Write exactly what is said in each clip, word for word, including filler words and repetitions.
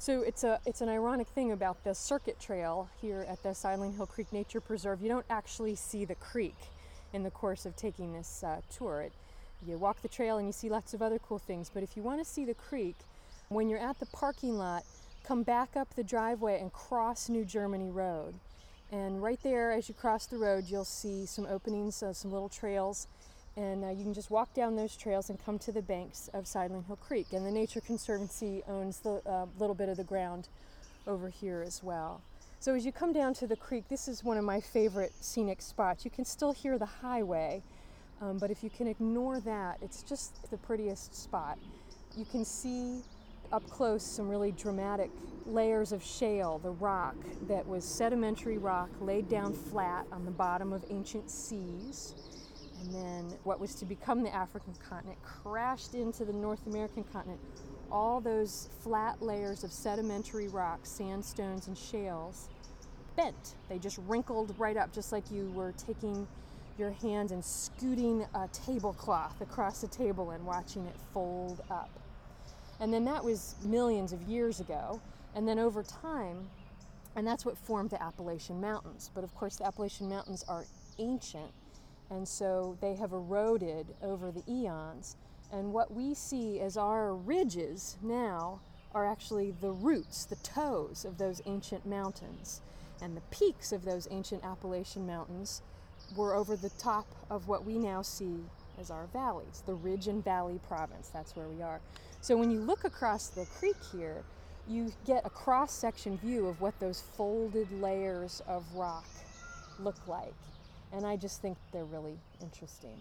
So it's a it's an ironic thing about the circuit trail here at the Sidling Hill Creek Nature Preserve. You don't actually see the creek in the course of taking this uh, tour. It, you walk the trail and you see lots of other cool things, but if you want to see the creek, when you're at the parking lot, come back up the driveway and cross New Germany Road. And right there, as you cross the road, you'll see some openings, uh, some little trails, and uh, you can just walk down those trails and come to the banks of Sidling Hill Creek. And the Nature Conservancy owns the uh, little bit of the ground over here as well. So as you come down to the creek, this is one of my favorite scenic spots. You can still hear the highway, um, but if you can ignore that, it's just the prettiest spot. You can see up close some really dramatic layers of shale, the rock that was sedimentary rock laid down flat on the bottom of ancient seas. And then what was to become the African continent crashed into the North American continent. All those flat layers of sedimentary rocks, sandstones and shales, bent. They just wrinkled right up, just like you were taking your hand and scooting a tablecloth across a table and watching it fold up. And then that was millions of years ago. And then over time, and that's what formed the Appalachian Mountains. But of course, the Appalachian Mountains are ancient, and so they have eroded over the eons. And what we see as our ridges now are actually the roots, the toes of those ancient mountains. And the peaks of those ancient Appalachian Mountains were over the top of what we now see as our valleys, the Ridge and Valley Province. That's where we are. So when you look across the creek here, you get a cross-section view of what those folded layers of rock look like. And I just think they're really interesting.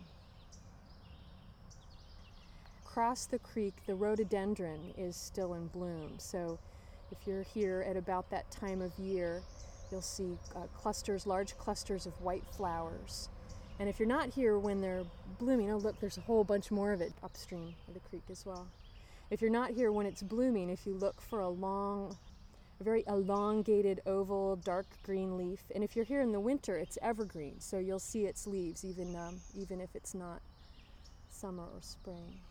Across the creek, the rhododendron is still in bloom. So if you're here at about that time of year, you'll see uh, clusters, large clusters of white flowers. And if you're not here when they're blooming, oh look, there's a whole bunch more of it upstream of the creek as well. If you're not here when it's blooming, if you look for a long, a very elongated oval, dark green leaf, and if you're here in the winter, it's evergreen, so you'll see its leaves even, um, even if it's not summer or spring.